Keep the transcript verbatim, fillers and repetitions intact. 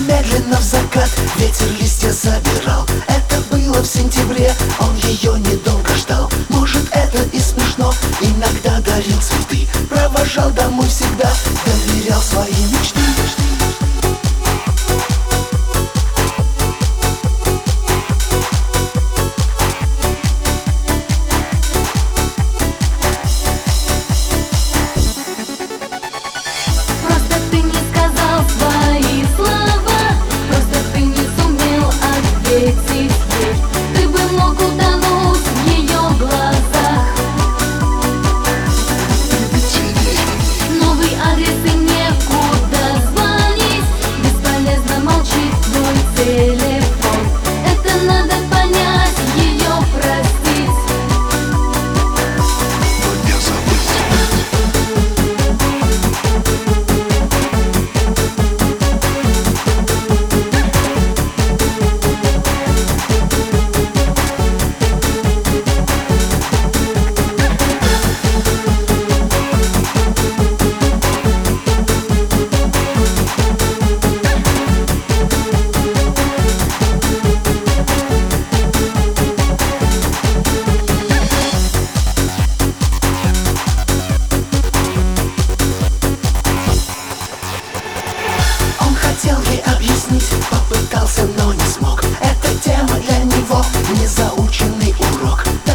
медленно в закат ветер листья забирал. Это было в сентябре, он ее недолго ждал. Может, это и смешно, иногда дарил цветы, провожал домой всегда, доверял свои мечты. Просто ты не сказал свои слова, просто ты не сумел ответить ей. Ты бы мог утонуть в ее глазах. Новый адрес и некуда звонить, бесполезно молчит твой телефон. Это надо понять, ее простить. Но не забыть. Он хотел ей объяснить, попытался, но не смог. Эта тема для него не заученный урок.